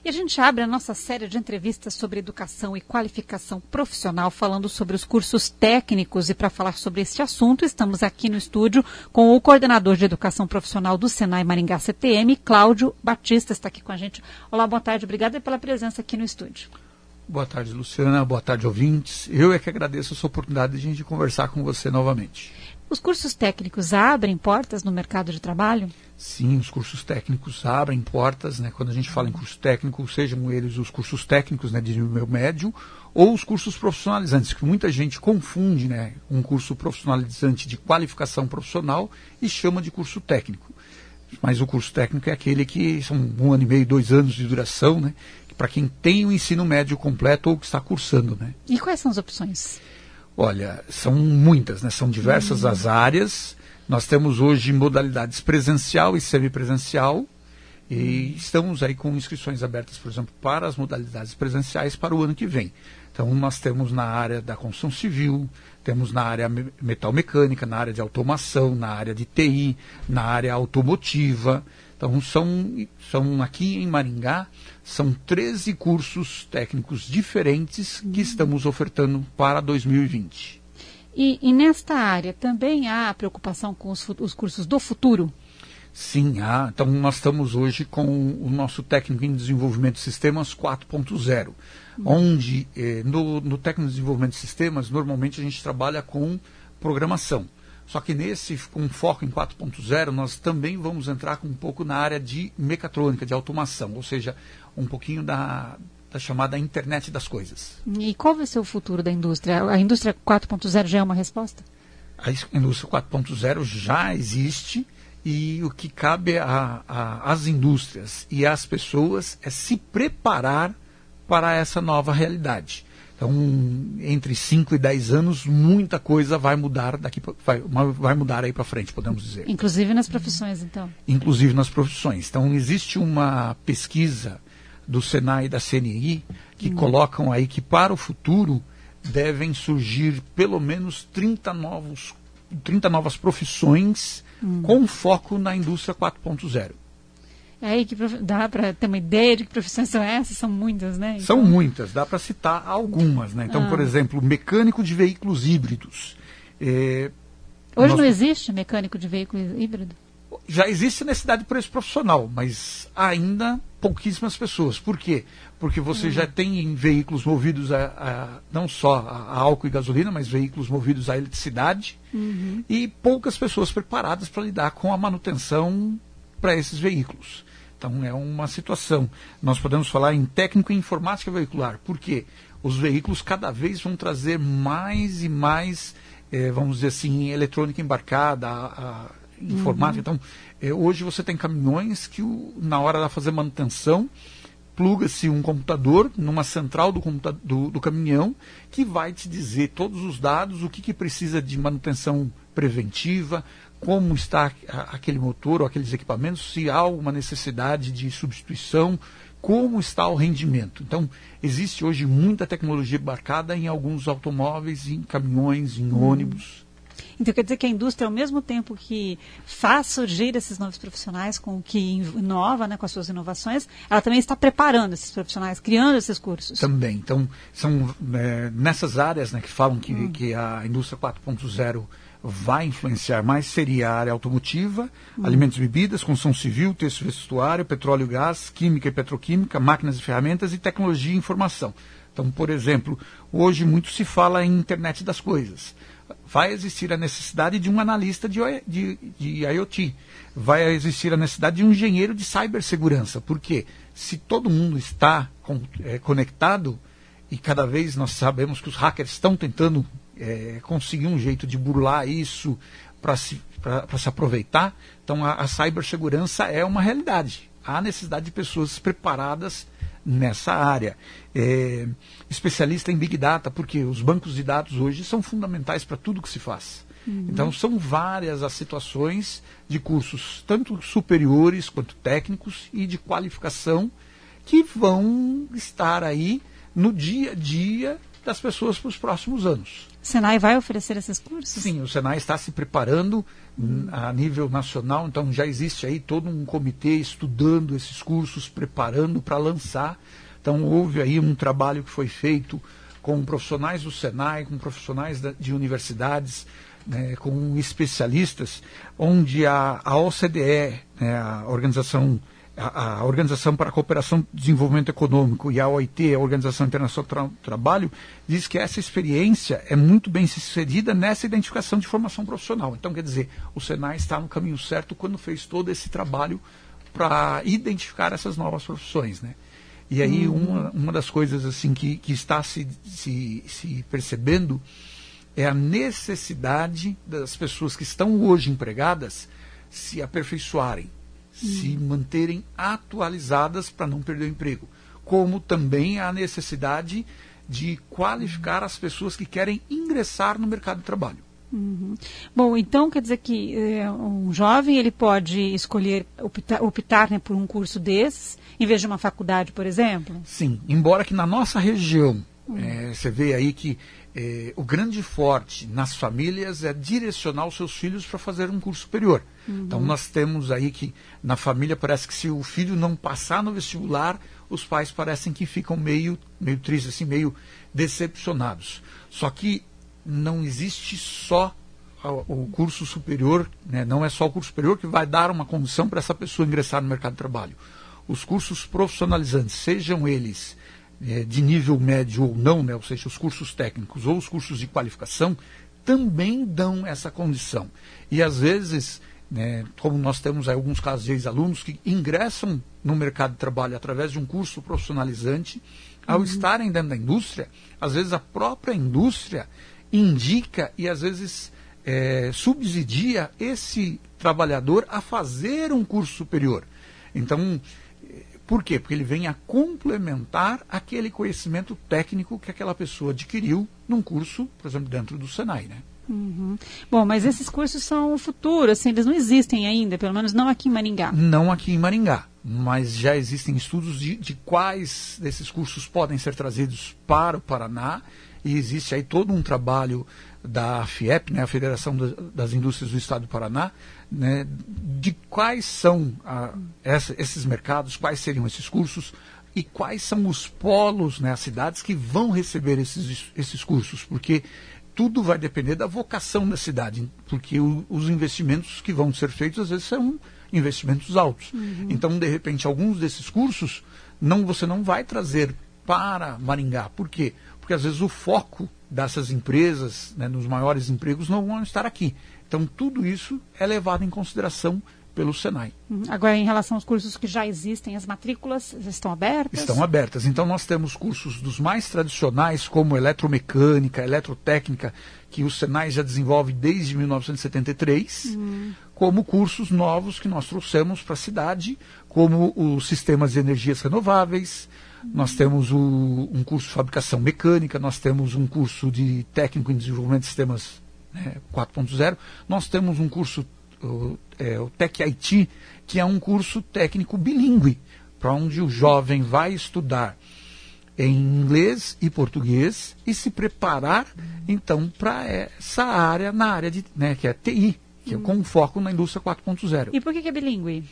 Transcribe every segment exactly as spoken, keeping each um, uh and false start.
E a gente abre a nossa série de entrevistas sobre educação e qualificação profissional, falando sobre os cursos técnicos. E para falar sobre este assunto, estamos aqui no estúdio com o coordenador de educação profissional do Senai Maringá C T M, Cláudio Batista, está aqui com a gente. Olá, boa tarde, obrigada pela presença aqui no estúdio. Boa tarde, Luciana, boa tarde, ouvintes. Eu é que agradeço essa oportunidade de a gente conversar com você novamente. Os cursos técnicos abrem portas no mercado de trabalho? Sim, os cursos técnicos abrem portas, né? Quando a gente fala em curso técnico, sejam eles os cursos técnicos, né, de nível médio, ou os cursos profissionalizantes, que muita gente confunde, né, um curso profissionalizante de qualificação profissional e chama de curso técnico. Mas o curso técnico é aquele que são um ano e meio, dois anos de duração, né, para quem tem o ensino médio completo ou que está cursando, né? E quais são as opções? Olha, são muitas, né? São diversas as áreas. Nós temos hoje modalidades presencial e semipresencial e estamos aí com inscrições abertas, por exemplo, para as modalidades presenciais para o ano que vem. Então, nós temos na área da construção civil, temos na área metalmecânica, na área de automação, na área de T I, na área automotiva. Então, são, são aqui em Maringá, são treze cursos técnicos diferentes que estamos ofertando para dois mil e vinte. E, e nesta área também há preocupação com os, os cursos do futuro? Sim, há. Então, nós estamos hoje com o nosso técnico em desenvolvimento de sistemas quatro ponto zero, hum. onde eh, no, no técnico em desenvolvimento de sistemas, normalmente a gente trabalha com programação. Só que nesse, com foco em quatro ponto zero, nós também vamos entrar com um pouco na área de mecatrônica, de automação, ou seja, um pouquinho da, da chamada internet das coisas. E qual vai ser o futuro da indústria? A indústria quatro ponto zero já é uma resposta? A indústria quatro ponto zero já existe e o que cabe às indústrias e às pessoas é se preparar para essa nova realidade. Então, entre cinco e dez anos, muita coisa vai mudar daqui vai, vai mudar aí para frente, podemos dizer. Inclusive nas profissões, então? Inclusive nas profissões. Então, existe uma pesquisa do Senai e da C N I que hum. colocam aí que para o futuro devem surgir pelo menos trinta, novos, trinta novas profissões hum. com foco na indústria quatro ponto zero. Aí que prof... dá para ter uma ideia de que profissões são essas? São muitas, né? Então... São muitas, dá para citar algumas, né? Então, ah. por exemplo, mecânico de veículos híbridos. É... Hoje Nós... não existe mecânico de veículo híbrido? Já existe necessidade por esse profissional, mas ainda pouquíssimas pessoas. Por quê? Porque você hum. já tem veículos movidos a, a não só a álcool e gasolina, mas veículos movidos à eletricidade uhum. e poucas pessoas preparadas para lidar com a manutenção para esses veículos. Então é uma situação. Nós podemos falar em técnico em informática veicular, porque os veículos cada vez vão trazer mais e mais, eh, vamos dizer assim, eletrônica embarcada, a, a informática. Uhum. Então, eh, hoje você tem caminhões que o, na hora de fazer manutenção, pluga-se um computador numa central do, do, do caminhão que vai te dizer todos os dados, o que, que precisa de manutenção preventiva, como está aquele motor ou aqueles equipamentos, se há alguma necessidade de substituição, como está o rendimento. Então, existe hoje muita tecnologia embarcada em alguns automóveis, em caminhões, em hum. ônibus. Então, quer dizer que a indústria, ao mesmo tempo que faz surgir esses novos profissionais, com o que inova, né, com as suas inovações, ela também está preparando esses profissionais, criando esses cursos. Também. Então, são é, nessas áreas, né, que falam que, hum. que a indústria quatro ponto zero vai influenciar mais, seria a área automotiva, hum. alimentos e bebidas, construção civil, texto e vestuário, petróleo e gás, química e petroquímica, máquinas e ferramentas e tecnologia e informação. Então, por exemplo, hoje muito se fala em internet das coisas. Vai existir a necessidade de um analista de, de, de IoT. Vai existir a necessidade de um engenheiro de cibersegurança. Porque se todo mundo está com, é, conectado, e cada vez nós sabemos que os hackers estão tentando É, conseguir um jeito de burlar isso para se, se aproveitar. Então a, a cibersegurança é uma realidade. Há necessidade de pessoas preparadas nessa área. É, especialista em Big Data, porque os bancos de dados hoje são fundamentais para tudo que se faz. Uhum. Então são várias as situações de cursos, tanto superiores quanto técnicos e de qualificação, que vão estar aí no dia a dia das pessoas para os próximos anos. O Senai vai oferecer esses cursos? Sim, o Senai está se preparando hum. a nível nacional, então já existe aí todo um comitê estudando esses cursos, preparando para lançar. Então houve aí um trabalho que foi feito com profissionais do Senai, com profissionais da, de universidades, né, com especialistas, onde a, a O C D E, né, a Organização A, a Organização para a Cooperação e Desenvolvimento Econômico, e a O I T, a Organização Internacional do Trabalho, diz que essa experiência é muito bem sucedida nessa identificação de formação profissional. Então, quer dizer, o Senai está no caminho certo quando fez todo esse trabalho para identificar essas novas profissões, né? E aí, uhum. uma, uma das coisas assim que, que está se, se, se percebendo é a necessidade das pessoas que estão hoje empregadas se aperfeiçoarem, se manterem atualizadas para não perder o emprego, como também a necessidade de qualificar as pessoas que querem ingressar no mercado de trabalho. Uhum. Bom, então quer dizer que é, um jovem ele pode escolher optar, optar né, por um curso desses, em vez de uma faculdade, por exemplo? Sim, embora que na nossa região, uhum. é, você vê aí que é, o grande forte nas famílias é direcionar os seus filhos para fazer um curso superior. Uhum. Então nós temos aí que na família parece que se o filho não passar no vestibular, os pais parecem que ficam meio, meio tristes, assim, meio decepcionados. Só que não existe só o curso superior, né? Não é só o curso superior que vai dar uma condição para essa pessoa ingressar no mercado de trabalho. Os cursos profissionalizantes, sejam eles é, de nível médio ou não, né? Ou seja, os cursos técnicos ou os cursos de qualificação, também dão essa condição. E às vezes, né, como nós temos aí alguns casos de ex-alunos que ingressam no mercado de trabalho através de um curso profissionalizante, ao uhum. estarem dentro da indústria, às vezes a própria indústria indica e às vezes é, subsidia esse trabalhador a fazer um curso superior. Então, por quê? Porque ele vem a complementar aquele conhecimento técnico que aquela pessoa adquiriu num curso, por exemplo, dentro do Senai, né? Uhum. Bom, mas esses cursos são o futuro, assim, eles não existem ainda, pelo menos não aqui em Maringá. Não aqui em Maringá, mas já existem estudos de, de quais desses cursos podem ser trazidos para o Paraná, e existe aí todo um trabalho da FIEP, né, a Federação das Indústrias do Estado do Paraná, né, de quais são a, essa, esses mercados, quais seriam esses cursos e quais são os polos, né, as cidades que vão receber esses, esses cursos, porque tudo vai depender da vocação da cidade, porque o, os investimentos que vão ser feitos às vezes são investimentos altos. Uhum. Então, de repente, alguns desses cursos não, você não vai trazer para Maringá. Por quê? Porque às vezes o foco dessas empresas, né, nos maiores empregos, não vão estar aqui. Então, tudo isso é levado em consideração pelo Senai. Agora, em relação aos cursos que já existem, as matrículas estão abertas? Estão abertas. Então, nós temos cursos dos mais tradicionais, como eletromecânica, eletrotécnica, que o Senai já desenvolve desde mil novecentos e setenta e três, hum. como cursos novos que nós trouxemos para a cidade, como os sistemas de energias renováveis. Nós temos o, um curso de fabricação mecânica, nós temos um curso de técnico em desenvolvimento de sistemas, né, quatro ponto zero, nós temos um curso, o, é, o Tech I T, que é um curso técnico bilíngue, para onde o jovem vai estudar em inglês e português e se preparar, então, para essa área, na área de, né, que é T I, que hum. é com foco na indústria quatro ponto zero. E por que, que é bilíngue?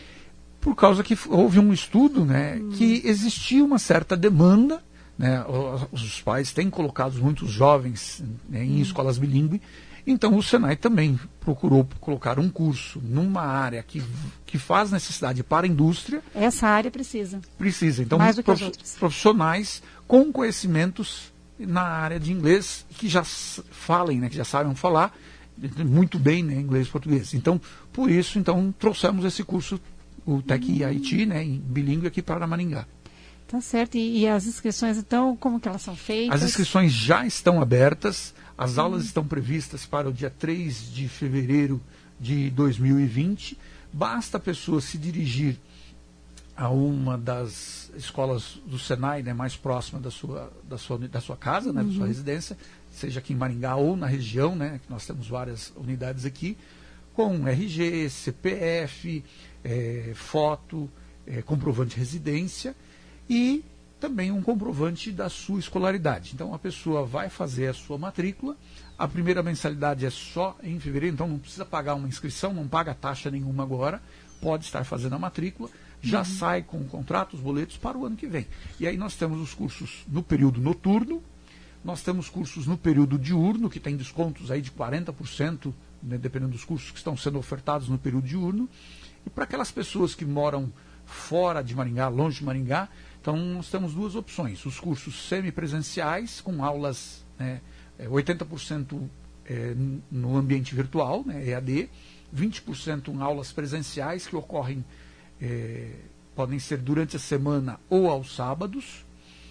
Por causa que houve um estudo, né, hum. que existia uma certa demanda, né, os pais têm colocado muitos jovens, né, em hum. escolas bilíngues, então o Senai também procurou colocar um curso numa área que, que faz necessidade para a indústria. Essa área precisa. Precisa, então mais do que prof, as outras. Profissionais com conhecimentos na área de inglês, que já falem, né, que já sabem falar muito bem, né, inglês e português. Então, por isso, então, trouxemos esse curso, o Tech I T, né, em bilíngue aqui para Maringá. Tá certo. E, e as inscrições, então, como que elas são feitas? As inscrições já estão abertas, as aulas hum. estão previstas para o dia três de fevereiro de dois mil e vinte. Basta a pessoa se dirigir a uma das escolas do Senai, né, mais próxima da sua, da sua, da sua casa, né, uhum. da sua residência, seja aqui em Maringá ou na região, né, que nós temos várias unidades aqui, com R G, C P F, é, foto, é, comprovante de residência, e também um comprovante da sua escolaridade. Então a pessoa vai fazer a sua matrícula, a primeira mensalidade é só em fevereiro, então não precisa pagar uma inscrição, não paga taxa nenhuma agora, pode estar fazendo a matrícula, já uhum. sai com o contrato, os boletos para o ano que vem. E aí nós temos os cursos no período noturno, nós temos cursos no período diurno, que tem descontos aí de quarenta por cento, né, dependendo dos cursos que estão sendo ofertados no período diurno. E para aquelas pessoas que moram fora de Maringá, longe de Maringá, então nós temos duas opções. Os cursos semipresenciais, com aulas, né, oitenta por cento é, no ambiente virtual, né, E A D, vinte por cento em aulas presenciais que ocorrem, é, podem ser durante a semana ou aos sábados.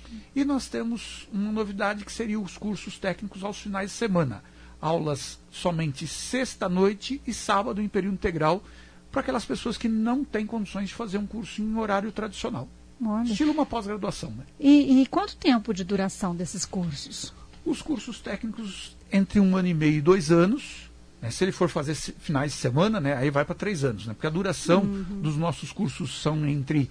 E nós temos uma novidade que seria os cursos técnicos aos finais de semana. Aulas somente sexta-noite e sábado em período integral para aquelas pessoas que não têm condições de fazer um curso em horário tradicional. Olha. Estilo uma pós-graduação. Né? E, e quanto tempo de duração desses cursos? Os cursos técnicos entre um ano e meio e dois anos. Né? Se ele for fazer finais de semana, né, aí vai para três anos. Né? Porque a duração uhum. dos nossos cursos são entre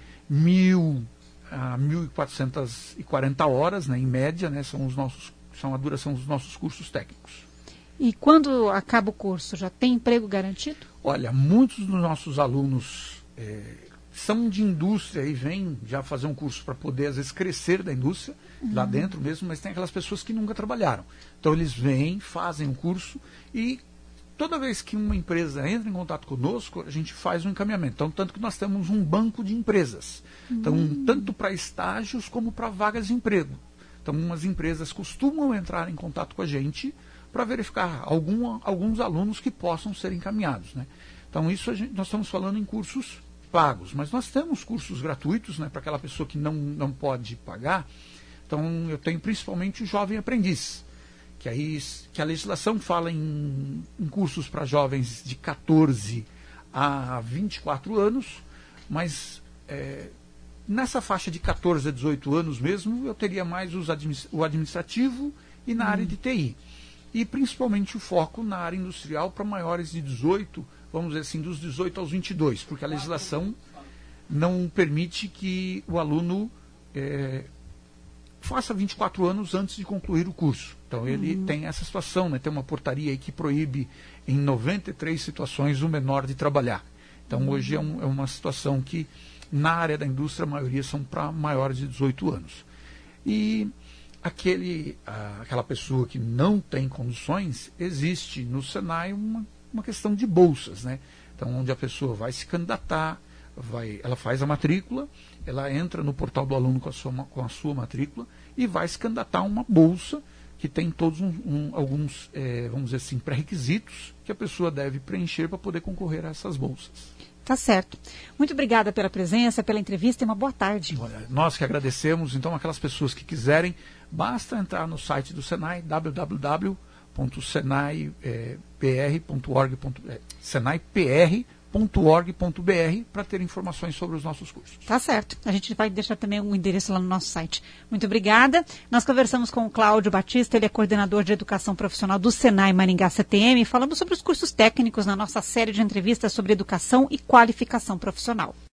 mil a mil quatrocentas e quarenta horas, né, em média, né, são, os nossos, são a duração dos nossos cursos técnicos. E quando acaba o curso, já tem emprego garantido? Olha, muitos dos nossos alunos é, são de indústria e vêm já fazer um curso para poder, às vezes, crescer da indústria, uhum. lá dentro mesmo, mas tem aquelas pessoas que nunca trabalharam. Então, eles vêm, fazem o curso e toda vez que uma empresa entra em contato conosco, a gente faz um encaminhamento. Então, tanto que nós temos um banco de empresas. Então, uhum. tanto para estágios como para vagas de emprego. Então, umas empresas costumam entrar em contato com a gente para verificar algum, alguns alunos que possam ser encaminhados. Né? Então, isso a gente, nós estamos falando em cursos pagos, mas nós temos cursos gratuitos, né, para aquela pessoa que não, não pode pagar. Então, eu tenho principalmente o jovem aprendiz, que, aí, que a legislação fala em, em cursos para jovens de quatorze a vinte e quatro anos, mas é, nessa faixa de quatorze a dezoito anos mesmo, eu teria mais os administ o administrativo e na hum. área de T I. E principalmente o foco na área industrial para maiores de dezoito, vamos dizer assim, dos dezoito aos vinte e dois, porque a legislação não permite que o aluno é, faça vinte e quatro anos antes de concluir o curso. Então ele uhum. tem essa situação, né? Tem uma portaria aí que proíbe em noventa e três situações o menor de trabalhar. Então uhum. hoje é, um, é uma situação que na área da indústria a maioria são para maiores de dezoito anos. E aquele, ah, aquela pessoa que não tem condições, existe no Senai uma, uma questão de bolsas, né? Então onde a pessoa vai se candidatar, vai, ela faz a matrícula, ela entra no portal do aluno com a sua, com a sua matrícula e vai se candidatar a uma bolsa que tem todos um, um, alguns, é, vamos dizer assim, pré-requisitos que a pessoa deve preencher para poder concorrer a essas bolsas. Tá certo. Muito obrigada pela presença, pela entrevista e uma boa tarde. Olha, nós que agradecemos. Então, aquelas pessoas que quiserem, basta entrar no site do Senai, w w w ponto senai p r ponto org ponto b r, para ter informações sobre os nossos cursos. Tá certo. A gente vai deixar também um endereço lá no nosso site. Muito obrigada. Nós conversamos com o Cláudio Batista, ele é coordenador de educação profissional do Senai Maringá C T M, falando sobre os cursos técnicos na nossa série de entrevistas sobre educação e qualificação profissional.